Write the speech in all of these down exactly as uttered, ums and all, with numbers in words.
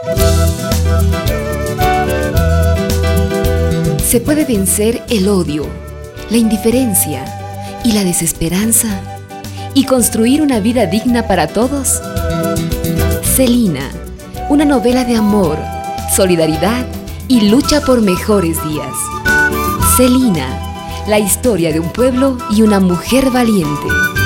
Se puede vencer el odio, la indiferencia y la desesperanza y construir una vida digna para todos. Celina, una novela de amor, solidaridad y lucha por mejores días. Celina, la historia de un pueblo y una mujer valiente.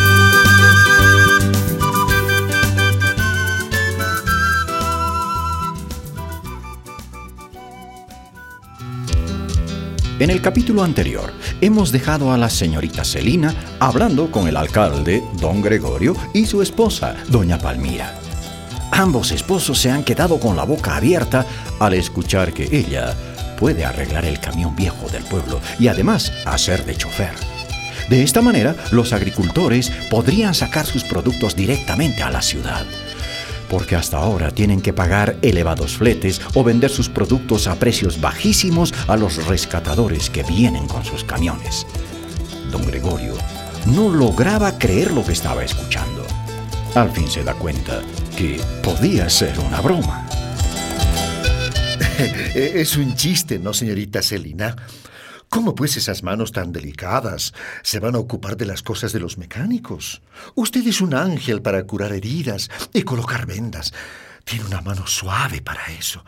En el capítulo anterior, hemos dejado a la señorita Celina hablando con el alcalde, don Gregorio, y su esposa, doña Palmira. Ambos esposos se han quedado con la boca abierta al escuchar que ella puede arreglar el camión viejo del pueblo y además hacer de chofer. De esta manera, los agricultores podrían sacar sus productos directamente a la ciudad, porque hasta ahora tienen que pagar elevados fletes o vender sus productos a precios bajísimos a los rescatadores que vienen con sus camiones. Don Gregorio no lograba creer lo que estaba escuchando. Al fin se da cuenta que podía ser una broma. Es un chiste, ¿no, señorita Celina? ¿Cómo pues esas manos tan delicadas se van a ocupar de las cosas de los mecánicos? Usted es un ángel para curar heridas y colocar vendas. Tiene una mano suave para eso.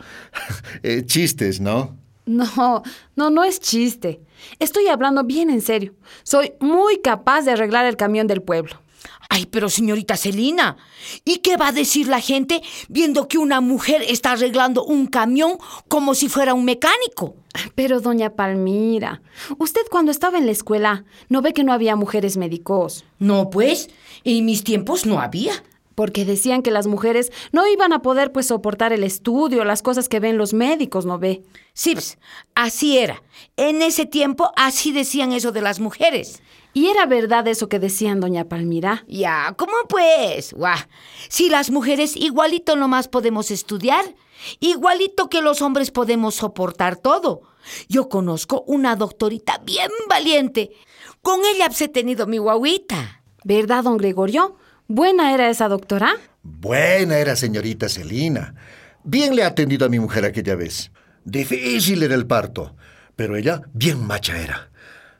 eh, chistes, ¿no? No, no, no es chiste. Estoy hablando bien en serio. Soy muy capaz de arreglar el camión del pueblo. Ay, pero señorita Celina, ¿y qué va a decir la gente viendo que una mujer está arreglando un camión como si fuera un mecánico? Pero doña Palmira, usted cuando estaba en la escuela, ¿no ve que no había mujeres médicos? No, pues, en mis tiempos no había. Porque decían que las mujeres no iban a poder pues soportar el estudio, las cosas que ven los médicos, ¿no ve? Sí, pues, así era. En ese tiempo así decían eso de las mujeres. ¿Y era verdad eso que decían, doña Palmira? Ya, ¿cómo pues? Guau. Si las mujeres igualito nomás podemos estudiar, igualito que los hombres podemos soportar todo. Yo conozco una doctorita bien valiente. Con ella he tenido mi guagüita. ¿Verdad, don Gregorio? ¿Buena era esa doctora? Buena era, señorita Celina. Bien le ha atendido a mi mujer aquella vez. Difícil era el parto, pero ella bien macha era.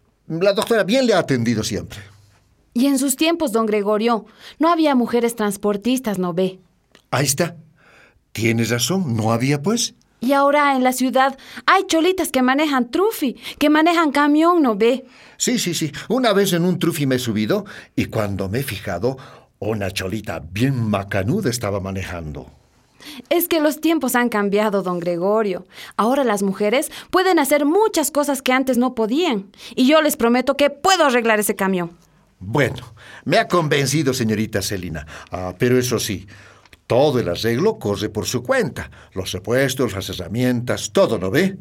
La doctora bien le ha atendido siempre. Y en sus tiempos, don Gregorio, no había mujeres transportistas, ¿no ve? Ahí está. Tienes razón, no había pues. Y ahora en la ciudad hay cholitas que manejan trufi, que manejan camión, ¿no ve? Sí, sí, sí. Una vez en un trufi me he subido y cuando me he fijado, una cholita bien macanuda estaba manejando. Es que los tiempos han cambiado, don Gregorio. Ahora las mujeres pueden hacer muchas cosas que antes no podían. Y yo les prometo que puedo arreglar ese camión. Bueno, me ha convencido, señorita Celina. Ah, pero eso sí, todo el arreglo corre por su cuenta. Los repuestos, las herramientas, todo, ¿no ve?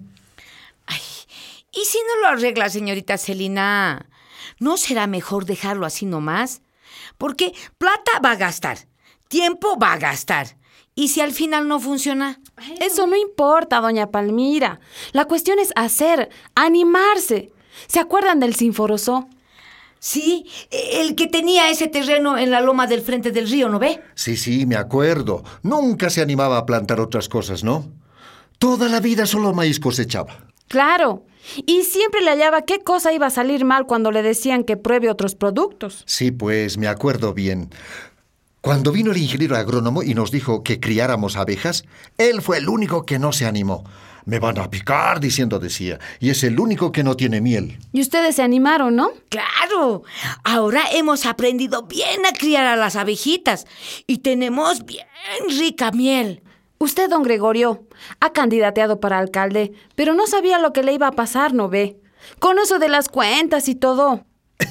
Ay, ¿y si no lo arregla, señorita Celina? ¿No será mejor dejarlo así nomás? Porque plata va a gastar, tiempo va a gastar. ¿Y si al final no funciona? Eso no importa, doña Palmira. La cuestión es hacer, animarse. ¿Se acuerdan del Sinforoso? Sí, el que tenía ese terreno en la loma del frente del río, ¿no ve? Sí, sí, me acuerdo. Nunca se animaba a plantar otras cosas, ¿no? Toda la vida solo maíz cosechaba. Claro. Y siempre le hallaba qué cosa iba a salir mal cuando le decían que pruebe otros productos. Sí, pues, me acuerdo bien. Cuando vino el ingeniero agrónomo y nos dijo que criáramos abejas, él fue el único que no se animó. Me van a picar, diciendo decía, y es el único que no tiene miel. Y ustedes se animaron, ¿no? ¡Claro! Ahora hemos aprendido bien a criar a las abejitas y tenemos bien rica miel. Usted, don Gregorio, ha candidateado para alcalde, pero no sabía lo que le iba a pasar, ¿no ve? Con eso de las cuentas y todo.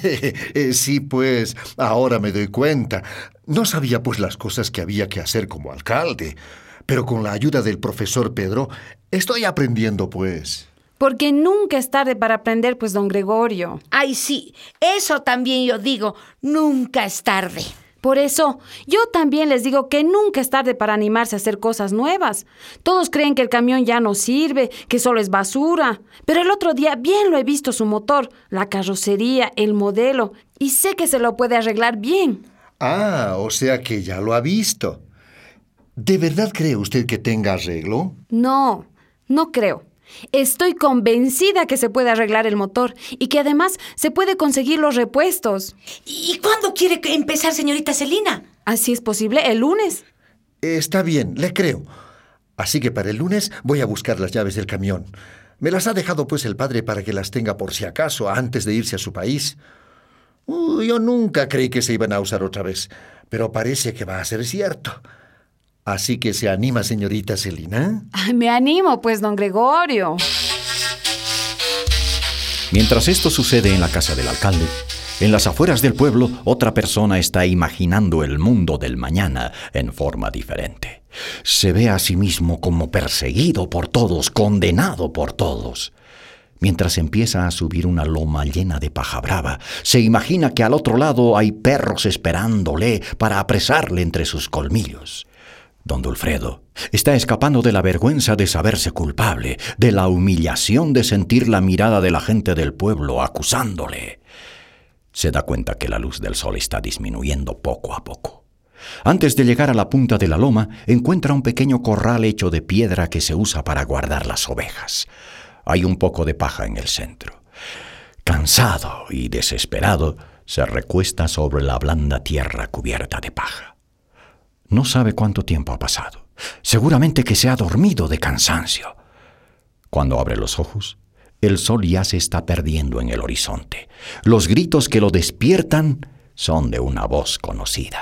Sí, pues, ahora me doy cuenta. No sabía, pues, las cosas que había que hacer como alcalde. Pero con la ayuda del profesor Pedro, estoy aprendiendo, pues. Porque nunca es tarde para aprender, pues, don Gregorio. Ay, sí, eso también yo digo, nunca es tarde. Por eso, yo también les digo que nunca es tarde para animarse a hacer cosas nuevas. Todos creen que el camión ya no sirve, que solo es basura. Pero el otro día bien lo he visto su motor, la carrocería, el modelo, y sé que se lo puede arreglar bien. Ah, o sea que ya lo ha visto. ¿De verdad cree usted que tenga arreglo? No, no creo. Estoy convencida que se puede arreglar el motor y que además se puede conseguir los repuestos. ¿Y cuándo quiere que empezar, señorita Celina? Así es posible, el lunes. Está bien, le creo. Así que para el lunes voy a buscar las llaves del camión. Me las ha dejado pues el padre para que las tenga por si acaso antes de irse a su país. Uh, yo nunca creí que se iban a usar otra vez, pero parece que va a ser cierto. Así que se anima, señorita Celina. Ay, me animo, pues, don Gregorio. Mientras esto sucede en la casa del alcalde, en las afueras del pueblo, otra persona está imaginando el mundo del mañana en forma diferente. Se ve a sí mismo como perseguido por todos, condenado por todos. Mientras empieza a subir una loma llena de paja brava, se imagina que al otro lado hay perros esperándole para apresarle entre sus colmillos. Don Dulfredo está escapando de la vergüenza de saberse culpable, de la humillación de sentir la mirada de la gente del pueblo acusándole. Se da cuenta que la luz del sol está disminuyendo poco a poco. Antes de llegar a la punta de la loma, encuentra un pequeño corral hecho de piedra que se usa para guardar las ovejas. Hay un poco de paja en el centro. Cansado y desesperado, se recuesta sobre la blanda tierra cubierta de paja. No sabe cuánto tiempo ha pasado. Seguramente que se ha dormido de cansancio. Cuando abre los ojos, el sol ya se está perdiendo en el horizonte. Los gritos que lo despiertan son de una voz conocida.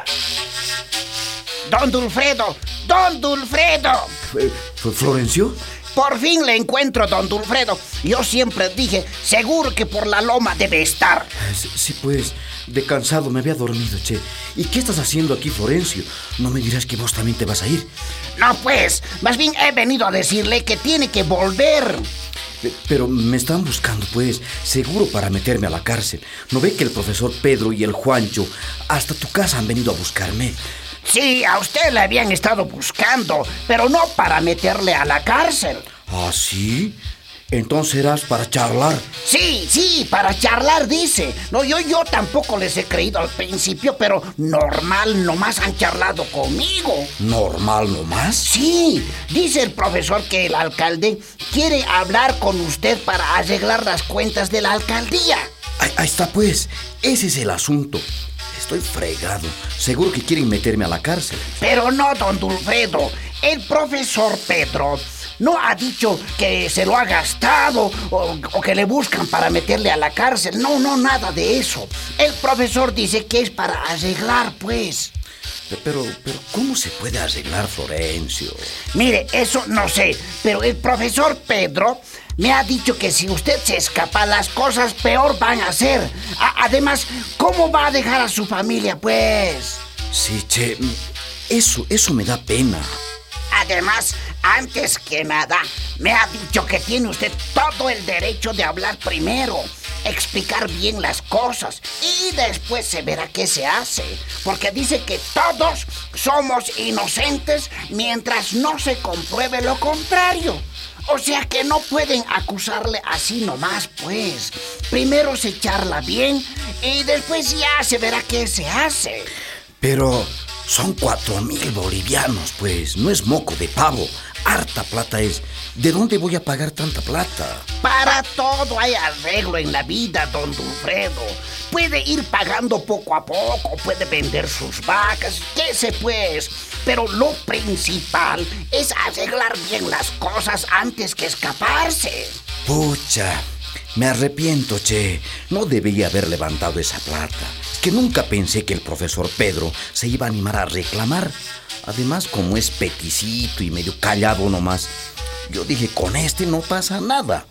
¡Don Dulfredo! ¡Don Dulfredo! ¿Florencio? Por fin le encuentro, don Dulfredo. Yo siempre dije, seguro que por la loma debe estar. Sí, sí, pues, de cansado me había dormido, che. ¿Y qué estás haciendo aquí, Florencio? No me dirás que vos también te vas a ir. No, pues, más bien he venido a decirle que tiene que volver. Pero me están buscando, pues, seguro para meterme a la cárcel. ¿No ve que el profesor Pedro y el Juancho hasta tu casa han venido a buscarme? Sí, a usted le habían estado buscando, pero no para meterle a la cárcel. ¿Ah, sí? Entonces eras para charlar. Sí, sí, para charlar, dice. No, yo, yo tampoco les he creído al principio, pero normal, nomás han charlado conmigo. ¿Normal nomás? Sí, dice el profesor que el alcalde quiere hablar con usted para arreglar las cuentas de la alcaldía. Ahí, ahí está, pues. Ese es el asunto. Estoy fregado. Seguro que quieren meterme a la cárcel. Pero no, don Dulfredo. El profesor Pedro no ha dicho que se lo ha gastado o, o que le buscan para meterle a la cárcel. No, no, nada de eso. El profesor dice que es para arreglar, pues. Pero, pero, ¿cómo se puede arreglar, Florencio? Mire, eso no sé, pero el profesor Pedro me ha dicho que si usted se escapa, las cosas peor van a ser. A- además, ¿cómo va a dejar a su familia, pues? Sí, che, eso, eso me da pena. Además, antes que nada, me ha dicho que tiene usted todo el derecho de hablar primero, explicar bien las cosas y después se verá qué se hace. Porque dice que todos somos inocentes mientras no se compruebe lo contrario. O sea que no pueden acusarle así nomás, pues. Primero se charla bien y después ya se verá qué se hace. Pero son cuatro mil bolivianos, pues. No es moco de pavo. Harta plata es. ¿De dónde voy a pagar tanta plata? Para todo hay arreglo en la vida, don Dulfredo. Puede ir pagando poco a poco, puede vender sus vacas, qué sé pues. Pero lo principal es arreglar bien las cosas antes que escaparse. Pucha, me arrepiento, che. No debía haber levantado esa plata. Es que nunca pensé que el profesor Pedro se iba a animar a reclamar. Además, como es peticito y medio callado nomás, yo dije, con este no pasa nada.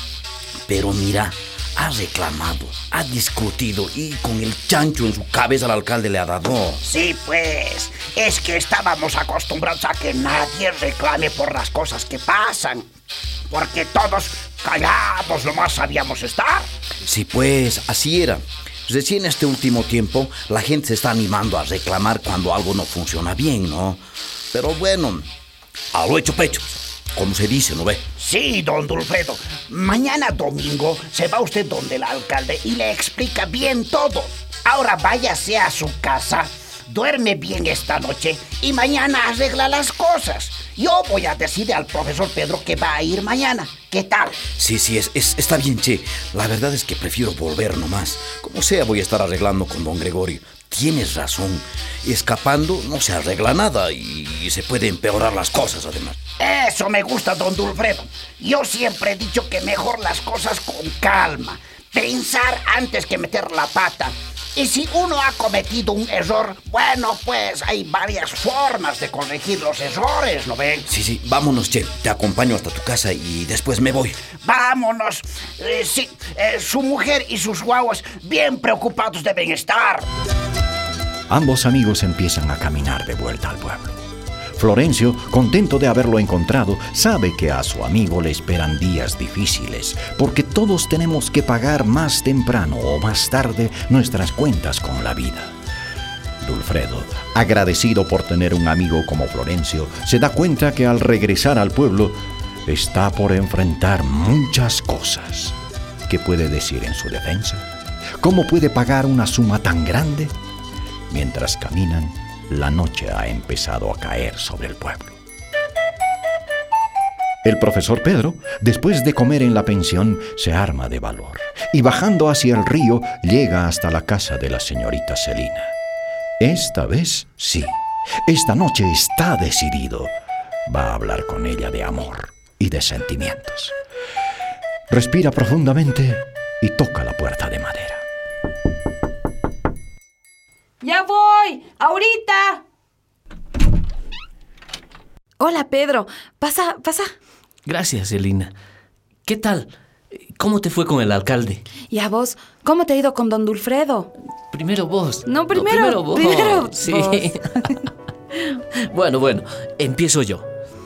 Pero mira, ha reclamado, ha discutido y con el chancho en su cabeza al alcalde le ha dado. Sí, pues, es que estábamos acostumbrados a que nadie reclame por las cosas que pasan. Porque todos callados nomás sabíamos estar. Sí, pues, así era. Recién este último tiempo, la gente se está animando a reclamar cuando algo no funciona bien, ¿no? Pero bueno, a lo hecho pecho, como se dice, ¿no ve? Sí, don Dulfredo. Mañana domingo se va usted donde el alcalde y le explica bien todo. Ahora váyase a su casa, duerme bien esta noche y mañana arregla las cosas. Yo voy a decirle al profesor Pedro que va a ir mañana. ¿Qué tal? Sí, sí, es, es, está bien, che. La verdad es que prefiero volver nomás. Como sea, voy a estar arreglando con don Gregorio. Tienes razón. Escapando no se arregla nada y, y se pueden empeorar las cosas, además. Eso me gusta, don Dulfredo. Yo siempre he dicho que mejor las cosas con calma. Pensar antes que meter la pata. Y si uno ha cometido un error, bueno, pues hay varias formas de corregir los errores, ¿no ven? Sí, sí, vámonos, che. Te acompaño hasta tu casa y después me voy. Vámonos. Eh, sí, eh, su mujer y sus guaguas bien preocupados deben estar. Ambos amigos empiezan a caminar de vuelta al pueblo. Florencio, contento de haberlo encontrado, sabe que a su amigo le esperan días difíciles, porque todos tenemos que pagar más temprano o más tarde nuestras cuentas con la vida. Dulfredo, agradecido por tener un amigo como Florencio, se da cuenta que al regresar al pueblo está por enfrentar muchas cosas. ¿Qué puede decir en su defensa? ¿Cómo puede pagar una suma tan grande? Mientras caminan, la noche ha empezado a caer sobre el pueblo. El profesor Pedro, después de comer en la pensión, se arma de valor y bajando hacia el río llega hasta la casa de la señorita Celina. Esta vez sí, esta noche está decidido. Va a hablar con ella de amor y de sentimientos. Respira profundamente y toca la puerta de madera. ¡Ya voy! ¡Ahorita! Hola, Pedro. Pasa, pasa. Gracias, Celina. ¿Qué tal? ¿Cómo te fue con el alcalde? ¿Y a vos? ¿Cómo te ha ido con don Dulfredo? Primero vos. No, primero, no, primero vos. Primero sí. vos. Bueno, bueno, empiezo yo.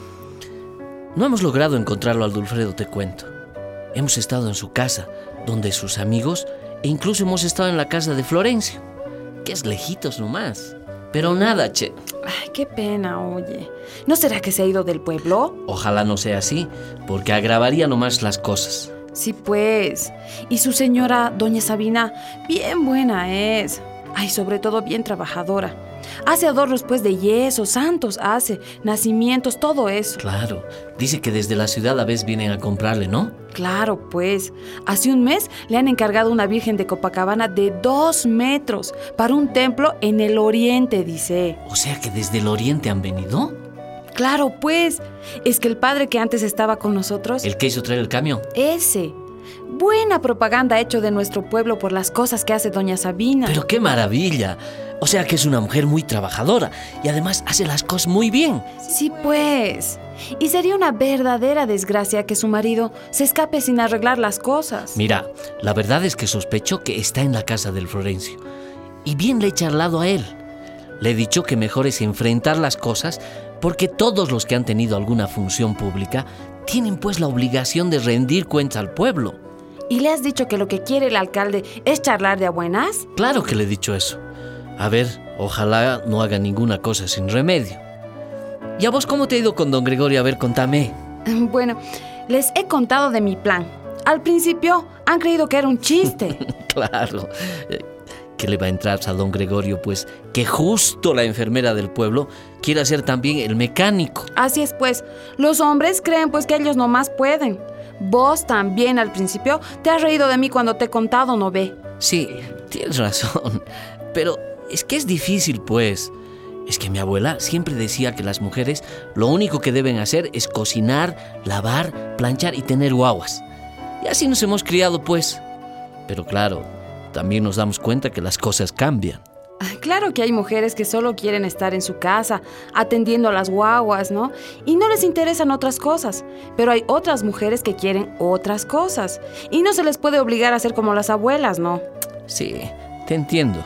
No hemos logrado encontrarlo al Dulfredo, te cuento. Hemos estado en su casa, donde sus amigos, e incluso hemos estado en la casa de Florencio, que es lejitos nomás. Pero nada, che. Ay, qué pena, oye. ¿No será que se ha ido del pueblo? Ojalá no sea así, porque agravaría nomás las cosas. Sí, pues. Y su señora, doña Sabina, bien buena es. Ay, sobre todo bien trabajadora. Hace adornos pues de yeso, santos hace, nacimientos, todo eso. Claro. Dice que desde la ciudad a veces vienen a comprarle, ¿no? Claro, pues. Hace un mes le han encargado una virgen de Copacabana de dos metros para un templo en el oriente, dice. O sea que desde el oriente han venido. Claro, pues. Es que el padre que antes estaba con nosotros... ¿El que hizo traer el camión? Ese. Buena propaganda ha hecho de nuestro pueblo por las cosas que hace doña Sabina. ¡Pero qué maravilla! O sea que es una mujer muy trabajadora y además hace las cosas muy bien. Sí, pues. Y sería una verdadera desgracia que su marido se escape sin arreglar las cosas. Mira, la verdad es que sospecho que está en la casa del Florencio. Y bien le he charlado a él. Le he dicho que mejor es enfrentar las cosas porque todos los que han tenido alguna función pública tienen pues la obligación de rendir cuentas al pueblo. ¿Y le has dicho que lo que quiere el alcalde es charlar de a buenas? Claro que le he dicho eso. A ver, ojalá no haga ninguna cosa sin remedio. ¿Y a vos cómo te ha ido con don Gregorio? A ver, contame. Bueno, les he contado de mi plan. Al principio han creído que era un chiste. Claro. ¿Qué le va a entrar a don Gregorio? Pues que justo la enfermera del pueblo quiera ser también el mecánico. Así es, pues. Los hombres creen pues que ellos nomás pueden. Vos también al principio te has reído de mí cuando te he contado, ¿no ve? Sí, tienes razón. Pero es que es difícil, pues. Es que mi abuela siempre decía que las mujeres lo único que deben hacer es cocinar, lavar, planchar y tener guaguas. Y así nos hemos criado, pues. Pero claro, también nos damos cuenta que las cosas cambian. Claro que hay mujeres que solo quieren estar en su casa, atendiendo a las guaguas, ¿no? Y no les interesan otras cosas. Pero hay otras mujeres que quieren otras cosas. Y no se les puede obligar a ser como las abuelas, ¿no? Sí, te entiendo.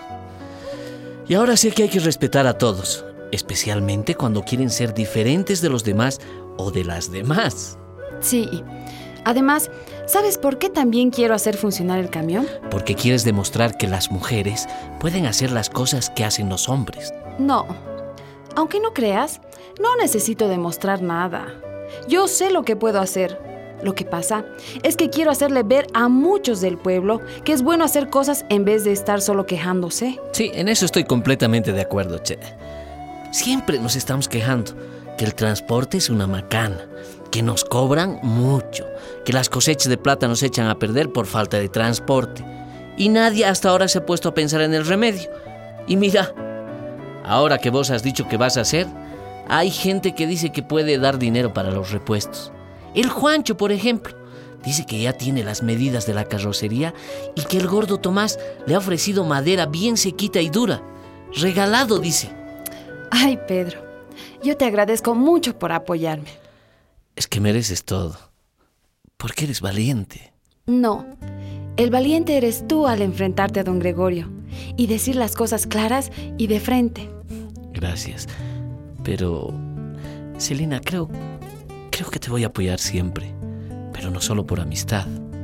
Y ahora sé que hay que respetar a todos, especialmente cuando quieren ser diferentes de los demás o de las demás. Sí. Además, ¿sabes por qué también quiero hacer funcionar el camión? Porque quieres demostrar que las mujeres pueden hacer las cosas que hacen los hombres. No. Aunque no creas, no necesito demostrar nada. Yo sé lo que puedo hacer. Lo que pasa es que quiero hacerle ver a muchos del pueblo que es bueno hacer cosas en vez de estar solo quejándose. Sí, en eso estoy completamente de acuerdo, che. Siempre nos estamos quejando que el transporte es una macana, que nos cobran mucho, que las cosechas de plata nos echan a perder por falta de transporte. Y nadie hasta ahora se ha puesto a pensar en el remedio. Y mira, ahora que vos has dicho que vas a hacer, hay gente que dice que puede dar dinero para los repuestos. El Juancho, por ejemplo, dice que ya tiene las medidas de la carrocería y que el gordo Tomás le ha ofrecido madera bien sequita y dura. Regalado, dice. Ay, Pedro, yo te agradezco mucho por apoyarme. Es que mereces todo, porque eres valiente. No, el valiente eres tú al enfrentarte a don Gregorio y decir las cosas claras y de frente. Gracias. Pero, Celina, creo, creo que te voy a apoyar siempre. Pero no solo por amistad.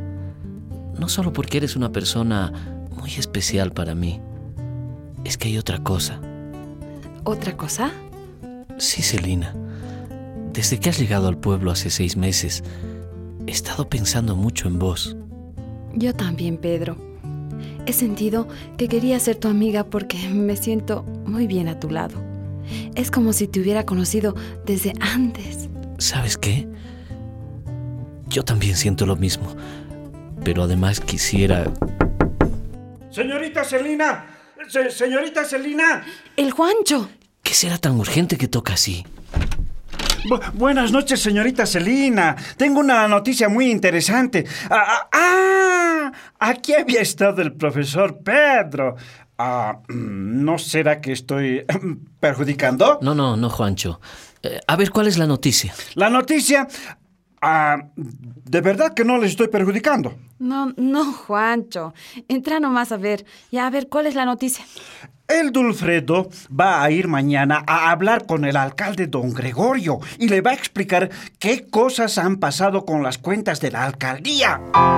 No solo porque eres una persona muy especial para mí. Es que hay otra cosa. ¿Otra cosa? Sí, Celina. Desde que has llegado al pueblo hace seis meses, he estado pensando mucho en vos. Yo también, Pedro. He sentido que quería ser tu amiga porque me siento muy bien a tu lado. Es como si te hubiera conocido desde antes. ¿Sabes qué? Yo también siento lo mismo, pero además quisiera... ¡Señorita Celina! Se- ¡Señorita Celina! ¡El Juancho! ¿Qué será tan urgente que toca así? Bu- buenas noches, señorita Celina. Tengo una noticia muy interesante. Ah, ah, ah, aquí había estado el profesor Pedro. Ah, ¿no será que estoy perjudicando? No, no, no, Juancho. Eh, a ver, ¿cuál es la noticia? La noticia... Ah, ¿de verdad que no les estoy perjudicando? No, no, Juancho. Entra nomás a ver. Ya, a ver, ¿cuál es la noticia? El Dulfredo va a ir mañana a hablar con el alcalde don Gregorio y le va a explicar qué cosas han pasado con las cuentas de la alcaldía.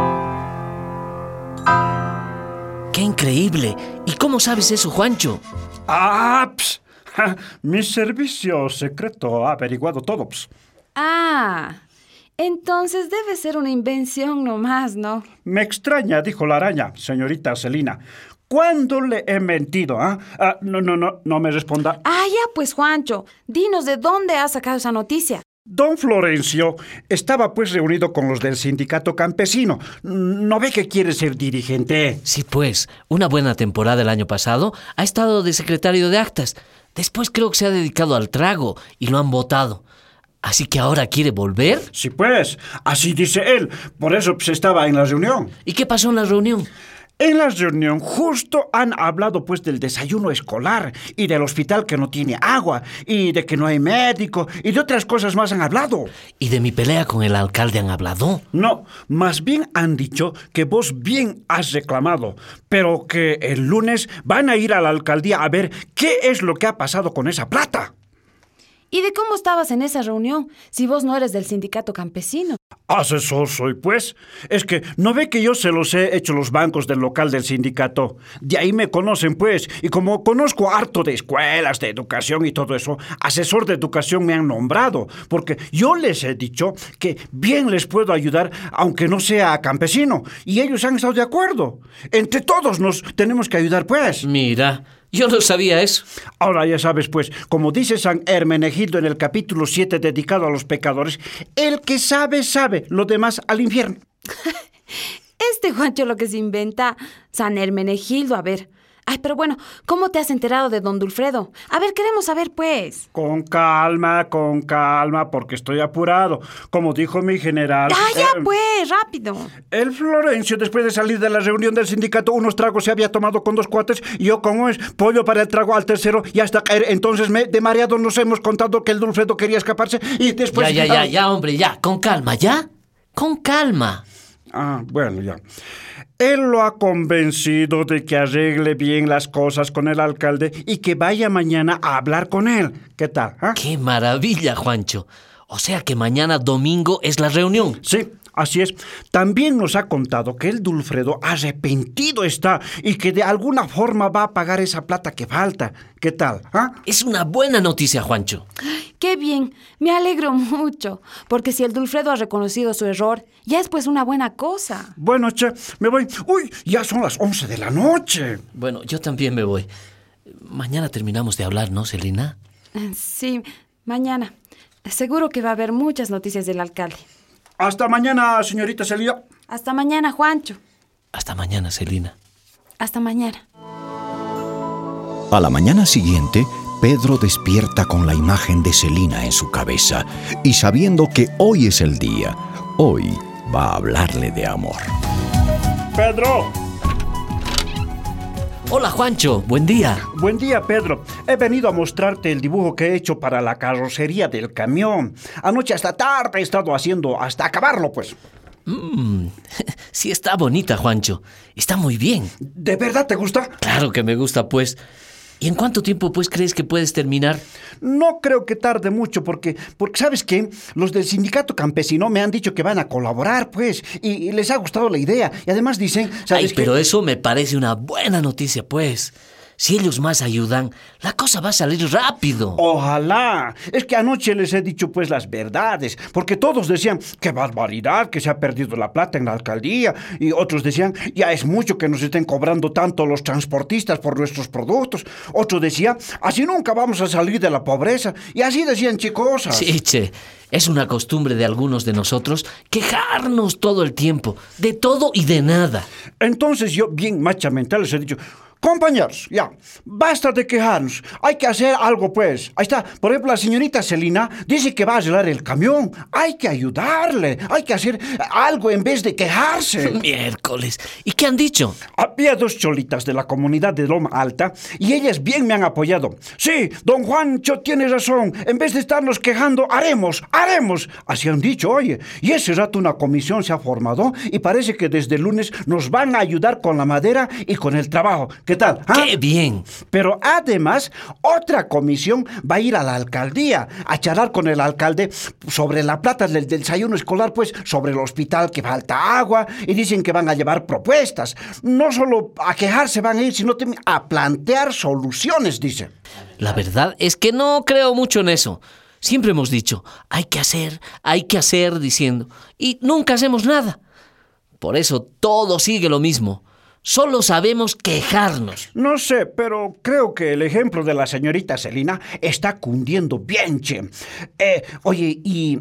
¡Qué increíble! ¿Y cómo sabes eso, Juancho? Ah, ps, ja, mi servicio secreto ha averiguado todo. Ps. Ah, entonces debe ser una invención nomás, ¿no? Me extraña, dijo la araña, señorita Celina. ¿Cuándo le he mentido? ¿Ah? Ah, no, no, no, no me responda. Ah, ya pues, Juancho. Dinos de dónde has sacado esa noticia. Don Florencio estaba pues reunido con los del sindicato campesino. ¿No ve que quiere ser dirigente? Sí, pues, una buena temporada el año pasado ha estado de secretario de actas. Después creo que se ha dedicado al trago y lo han votado. ¿Así que ahora quiere volver? Sí, pues, así dice él. Por eso pues, estaba en la reunión. ¿Y qué pasó en la reunión? En la reunión justo han hablado pues del desayuno escolar y del hospital que no tiene agua y de que no hay médico y de otras cosas más han hablado. ¿Y de mi pelea con el alcalde han hablado? No, más bien han dicho que vos bien has reclamado, pero que el lunes van a ir a la alcaldía a ver qué es lo que ha pasado con esa plata. ¿Y de cómo estabas en esa reunión si vos no eres del sindicato campesino? Asesor soy, pues. Es que no ve que yo se los he hecho los bancos del local del sindicato. De ahí me conocen, pues. Y como conozco harto de escuelas, de educación y todo eso, asesor de educación me han nombrado. Porque yo les he dicho que bien les puedo ayudar, aunque no sea campesino. Y ellos han estado de acuerdo. Entre todos nos tenemos que ayudar, pues. Mira, yo no sabía eso. Ahora ya sabes, pues, como dice San Hermenegildo en el capítulo siete dedicado a los pecadores, el que sabe, sabe, lo demás al infierno. Este Juancho lo que se inventa. San Hermenegildo, a ver. Ay, pero bueno, ¿cómo te has enterado de don Dulfredo? A ver, queremos saber, pues. Con calma, con calma, porque estoy apurado. Como dijo mi general... ¡Ah, ya, eh, pues! ¡Rápido! El Florencio, después de salir de la reunión del sindicato, unos tragos se había tomado con dos cuates, y yo, como es, pollo para el trago al tercero, y hasta caer. Entonces, me, de mareado, nos hemos contado que el Dulfredo quería escaparse, y después... Ya, ya, ya, ya, hombre, ya. Con calma, ¿ya? Con calma. Ah, bueno, ya. Él lo ha convencido de que arregle bien las cosas con el alcalde y que vaya mañana a hablar con él. ¿Qué tal? ¿Ah? ¡Qué maravilla, Juancho! O sea que mañana domingo es la reunión. Sí, Así es. También nos ha contado que el Dulfredo arrepentido está y que de alguna forma va a pagar esa plata que falta. ¿Qué tal? ¿Ah? Es una buena noticia, Juancho. ¡Qué bien! Me alegro mucho, porque si el Dulfredo ha reconocido su error, ya es pues una buena cosa. Bueno, che, me voy. ¡Uy! Ya son las once de la noche. Bueno, yo también me voy. Mañana terminamos de hablar, ¿no, Celina? Sí, mañana. Seguro que va a haber muchas noticias del alcalde. Hasta mañana, señorita Celina. Hasta mañana, Juancho. Hasta mañana, Celina. Hasta mañana. A la mañana siguiente, Pedro despierta con la imagen de Celina en su cabeza y sabiendo que hoy es el día, hoy va a hablarle de amor. ¡Pedro! Hola, Juancho. Buen día. Buen día, Pedro. He venido a mostrarte el dibujo que he hecho para la carrocería del camión. Anoche hasta tarde he estado haciendo hasta acabarlo, pues. Mm, sí está bonita, Juancho. Está muy bien. ¿De verdad te gusta? Claro que me gusta, pues. ¿Y en cuánto tiempo, pues, crees que puedes terminar? No creo que tarde mucho, porque, porque ¿sabes qué? Los del sindicato campesino me han dicho que van a colaborar, pues, y, y les ha gustado la idea. Y además dicen, ¿sabes Ay, qué? pero eso me parece una buena noticia, pues. Si ellos más ayudan, la cosa va a salir rápido. Ojalá. Es que anoche les he dicho pues las verdades, porque todos decían, qué barbaridad, que se ha perdido la plata en la alcaldía, y otros decían, ya es mucho que nos estén cobrando tanto los transportistas por nuestros productos. Otro decía, así nunca vamos a salir de la pobreza, y así decían chicosas. Sí, che, es una costumbre de algunos de nosotros quejarnos todo el tiempo, de todo y de nada. Entonces yo, bien machamente, les he dicho, compañeros, ya, basta de quejarnos. Hay que hacer algo, pues. Ahí está. Por ejemplo, la señorita Celina dice que va a arreglar el camión. Hay que ayudarle. Hay que hacer algo en vez de quejarse. Miércoles. ¿Y qué han dicho? Había dos cholitas de la comunidad de Loma Alta y ellas bien me han apoyado. Sí, don Juancho tiene razón. En vez de estarnos quejando, haremos, haremos. Así han dicho, oye. Y ese rato una comisión se ha formado y parece que desde el lunes nos van a ayudar con la madera y con el trabajo. ¿Qué tal? ¿Ah? ¡Qué bien! Pero además, otra comisión va a ir a la alcaldía a charlar con el alcalde sobre la plata del, del desayuno escolar, pues, sobre el hospital que falta agua, y dicen que van a llevar propuestas. No solo a quejarse van a ir, sino también a plantear soluciones, dice. La verdad es que no creo mucho en eso. Siempre hemos dicho, hay que hacer, hay que hacer, diciendo, y nunca hacemos nada. Por eso todo sigue lo mismo. Solo sabemos quejarnos. No sé, pero creo que el ejemplo de la señorita Celina está cundiendo bien, che. Eh, oye, y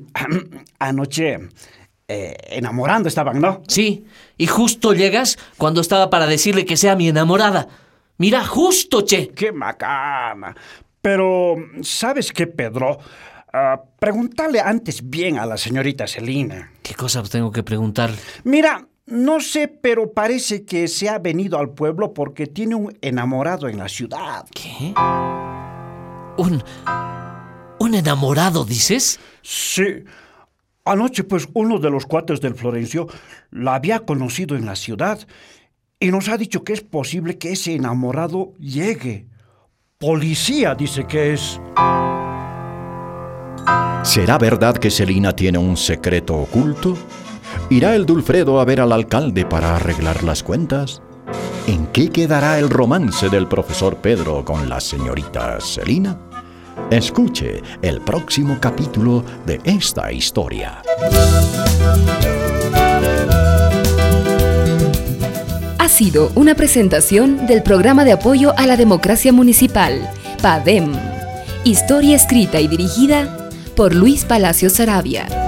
anoche eh, enamorando estaban, ¿no? Sí, y justo llegas cuando estaba para decirle que sea mi enamorada. Mira, justo, che. ¡Qué macana! Pero, ¿sabes qué, Pedro? Uh, pregúntale antes bien a la señorita Celina. ¿Qué cosa tengo que preguntar? Mira, no sé, pero parece que se ha venido al pueblo porque tiene un enamorado en la ciudad. ¿Qué? ¿Un... un enamorado, dices? Sí. Anoche, pues, uno de los cuates del Florencio la había conocido en la ciudad y nos ha dicho que es posible que ese enamorado llegue. Policía dice que es. ¿Será verdad que Celina tiene un secreto oculto? ¿Irá el Dulfredo a ver al alcalde para arreglar las cuentas? ¿En qué quedará el romance del profesor Pedro con la señorita Celina? Escuche el próximo capítulo de esta historia. Ha sido una presentación del Programa de Apoyo a la Democracia Municipal, PADEM. Historia escrita y dirigida por Luis Palacios Sarabia.